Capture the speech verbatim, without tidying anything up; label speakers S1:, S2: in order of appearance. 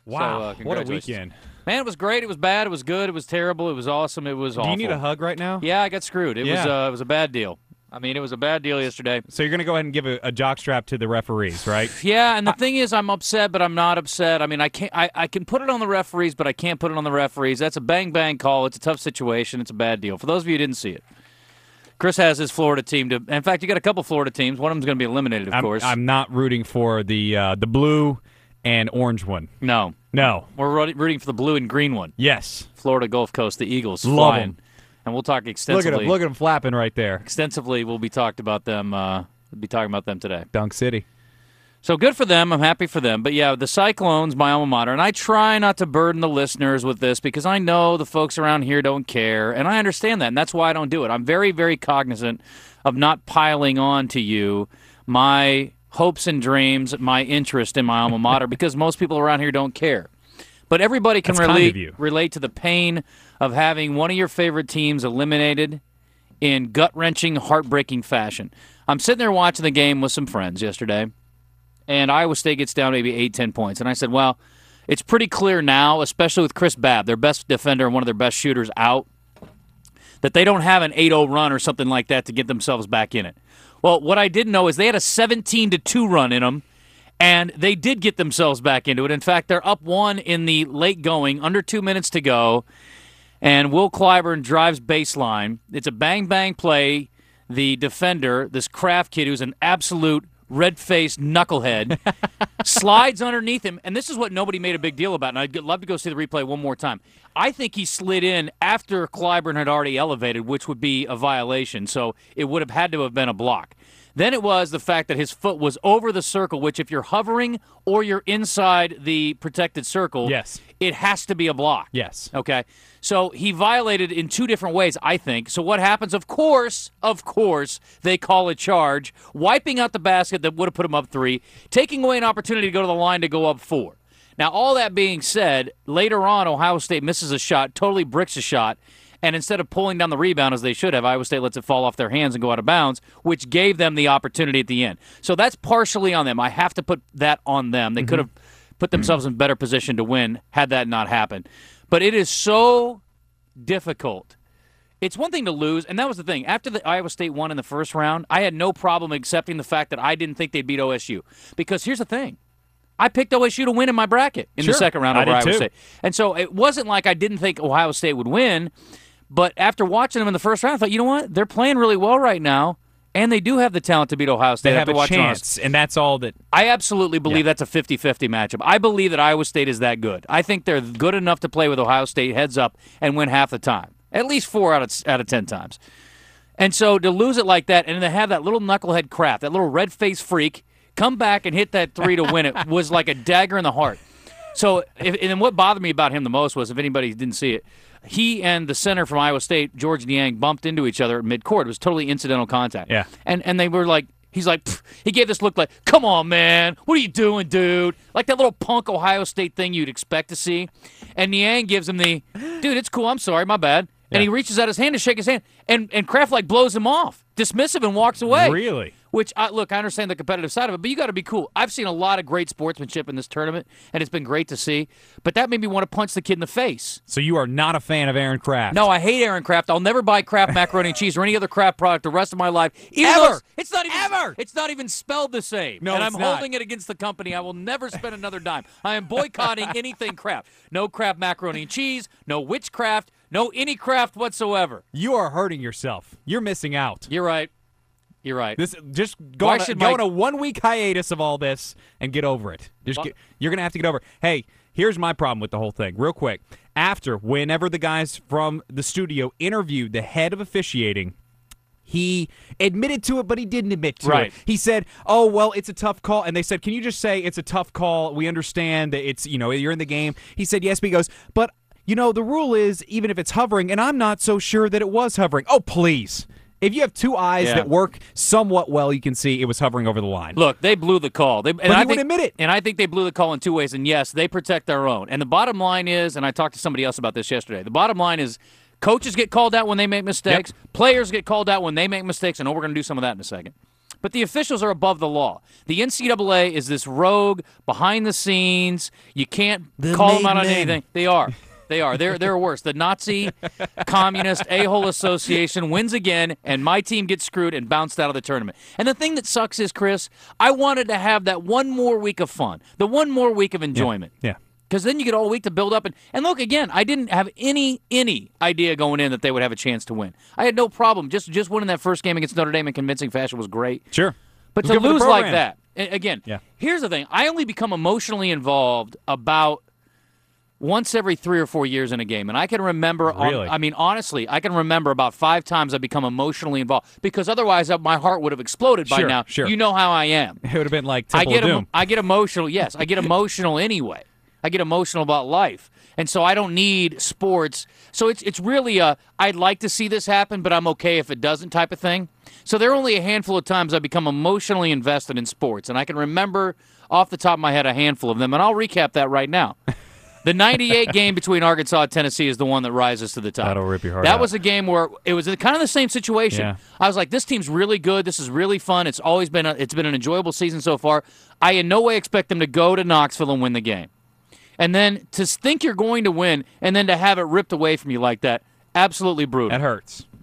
S1: Wow,
S2: so, uh,
S1: what a
S2: congratulations.
S1: weekend.
S2: Man, it was great. It was bad. It was good. It was terrible. It was awesome. It was
S1: Do
S2: awful.
S1: you need a hug right now?
S2: Yeah, I got screwed. It
S1: Yeah.
S2: was uh, it was a bad deal. I mean, it was a bad deal yesterday.
S1: So you're going to go ahead and give a, a jockstrap to the referees, right?
S2: Yeah, and the I, thing is, I'm upset, but I'm not upset. I mean, I can't. I, I can put it on the referees, but I can't put it on the referees. That's a bang bang call. It's a tough situation. It's a bad deal. For those of you who didn't see it, Chris has his Florida team to. In fact, you got a couple Florida teams. One of them's going to be eliminated, of
S1: I'm,
S2: course.
S1: I'm not rooting for the uh, the blue and orange one.
S2: No,
S1: no,
S2: we're rooting for the blue and green one.
S1: Yes,
S2: Florida Gulf Coast, the Eagles,
S1: love
S2: flying.
S1: them.
S2: And we'll talk extensively.
S1: Look at them! Look at them flapping right there.
S2: Extensively, we'll be talked about them. Uh, we'll be talking about them today.
S1: Dunk City.
S2: So good for them. I'm happy for them. But yeah, the Cyclones, my alma mater, and I try not to burden the listeners with this because I know the folks around here don't care, and I understand that, and that's why I don't do it. I'm very, very cognizant of not piling on to you my hopes and dreams, my interest in my alma mater, because most people around here don't care. But everybody can
S1: That's
S2: relate
S1: kind of
S2: relate to the pain of having one of your favorite teams eliminated in gut-wrenching, heartbreaking fashion. I'm sitting there watching the game with some friends yesterday, and Iowa State gets down maybe eight, ten points. And I said, well, it's pretty clear now, especially with Chris Babb, their best defender and one of their best shooters out, that they don't have an eight oh run or something like that to get themselves back in it. Well, what I didn't know is they had a seventeen to two run in them, and they did get themselves back into it. In fact, they're up one in the late going, under two minutes to go, and Will Clyburn drives baseline. It's a bang-bang play. The defender, this Kraft kid who's an absolute red-faced knucklehead, slides underneath him, and this is what nobody made a big deal about, and I'd love to go see the replay one more time. I think he slid in after Clyburn had already elevated, which would be a violation, so it would have had to have been a block. Then it was the fact that his foot was over the circle, which if you're hovering or you're inside the protected circle,
S1: yes,
S2: it has to be a block.
S1: Yes.
S2: Okay? So he violated in two different ways, I think. So what happens, of course, of course, they call a charge, wiping out the basket that would have put him up three, taking away an opportunity to go to the line to go up four. Now, all that being said, later on, Ohio State misses a shot, totally bricks a shot, and instead of pulling down the rebound as they should have, Iowa State lets it fall off their hands and go out of bounds, which gave them the opportunity at the end. So that's partially on them. I have to put that on them. They mm-hmm. could have put themselves in a better position to win had that not happened. But it is so difficult. It's one thing to lose, and that was the thing. After the Iowa State won in the first round, I had no problem accepting the fact that I didn't think they'd beat O S U. Because here's the thing. I picked O S U to win in my bracket in
S1: sure.
S2: the second round over
S1: I did
S2: Iowa
S1: too.
S2: State. And so it wasn't like I didn't think Ohio State would win, but after watching them in the first round, I thought, you know what? They're playing really well right now, and they do have the talent to beat Ohio State.
S1: They have
S2: after
S1: a chance, and that's all that...
S2: I absolutely believe
S1: yeah.
S2: that's a fifty-fifty matchup. I believe that Iowa State is that good. I think they're good enough to play with Ohio State heads up and win half the time, at least four out of out of ten times. And so to lose it like that, and to have that little knucklehead Kraft, that little red-faced freak, come back and hit that three to win it was like a dagger in the heart. So, if, and what bothered me about him the most was, if anybody didn't see it, he and the center from Iowa State, George Niang, bumped into each other at midcourt. It was totally incidental contact.
S1: Yeah.
S2: And and they were like, he's like, he gave this look like, come on, man, what are you doing, dude? Like that little punk Ohio State thing you'd expect to see. And Niang gives him the, dude, it's cool, I'm sorry, my bad. And yeah. he reaches out his hand to shake his hand, and, and Kraft like blows him off, dismissive, and walks away.
S1: Really?
S2: Which, I, look, I understand the competitive side of it, but you got to be cool. I've seen a lot of great sportsmanship in this tournament, and it's been great to see. But that made me want to punch the kid in the face.
S1: So you are not a fan of Aaron Kraft?
S2: No, I hate Aaron Kraft. I'll never buy Kraft macaroni and cheese or any other Kraft product the rest of my life. Even
S1: Ever?
S2: It's not even.
S1: Ever.
S2: It's not even spelled the same.
S1: No,
S2: and
S1: it's
S2: I'm
S1: not.
S2: holding it against the company. I will never spend another dime. I am boycotting anything Kraft. No Kraft macaroni and cheese. No witchcraft. No any Kraft whatsoever.
S1: You are hurting yourself. You're missing out.
S2: You're right. You're right.
S1: This just go,
S2: Why
S1: on a,
S2: should
S1: go
S2: my-
S1: on a one-week hiatus of all this and get over it. Just
S2: Well-
S1: get, you're going to have to get over it. Hey, here's my problem with the whole thing. Real quick. After, whenever the guys from the studio interviewed the head of officiating, he admitted to it, but he didn't admit to
S2: Right.
S1: it. He said, oh, well, it's a tough call. And they said, can you just say it's a tough call? We understand that it's, you know, you're in the game. He said, yes, but he goes, but, you know, the rule is even if it's hovering, and I'm not so sure that it was hovering. Oh, please. If you have two eyes
S2: Yeah.
S1: that work somewhat well, you can see it was hovering over the line.
S2: Look, they blew the call. They, and
S1: But
S2: I
S1: he wouldn't
S2: think,
S1: admit it.
S2: And I think they blew the call in two ways. And, yes, they protect their own. And the bottom line is, and I talked to somebody else about this yesterday, the bottom line is coaches get called out when they make mistakes.
S1: Yep.
S2: Players get called out when they make mistakes. I know we're going to do some of that in a second. But the officials are above the law. The N C double A is this rogue, behind the scenes. You can't
S1: The
S2: call them out on
S1: made men.
S2: anything. They are. They are. They're they're worse. The Nazi Communist A-hole Association wins again, and my team gets screwed and bounced out of the tournament. And the thing that sucks is, Chris, I wanted to have that one more week of fun, the one more week of enjoyment.
S1: Yeah.
S2: Because then you get all week to build up. And, and look, again, I didn't have any any idea going in that they would have a chance to win. I had no problem. Just just winning that first game against Notre Dame in convincing fashion was great.
S1: Sure.
S2: But
S1: It was
S2: to
S1: good for the
S2: lose like
S1: program.
S2: that, a- again,
S1: Yeah.
S2: here's the thing. I only become emotionally involved about once every three or four years in a game. And I can remember, on-
S1: Really?
S2: I mean, honestly, I can remember about five times I've become emotionally involved. Because otherwise, uh, my heart would have exploded by
S1: Sure,
S2: now.
S1: sure.
S2: You know how I am.
S1: It would have been like
S2: I
S1: Temple
S2: get
S1: of
S2: emo-
S1: Doom.
S2: I get emotional. Yes, I get emotional anyway. I get emotional about life, and so I don't need sports. So it's it's really a I'd like to see this happen, but I'm okay if it doesn't type of thing. So there are only a handful of times I become emotionally invested in sports, and I can remember off the top of my head a handful of them, and I'll recap that right now. The ninety-eight game between Arkansas and Tennessee is the one that rises to the top.
S1: That'll rip your heart
S2: That
S1: out.
S2: was a game where it was kind of the same situation.
S1: Yeah.
S2: I was like, this team's really good. This is really fun. It's always been a, it's been an enjoyable season so far. I in no way expect them to go to Knoxville and win the game. And then to think you're going to win and then to have it ripped away from you like that, absolutely brutal.
S1: That hurts.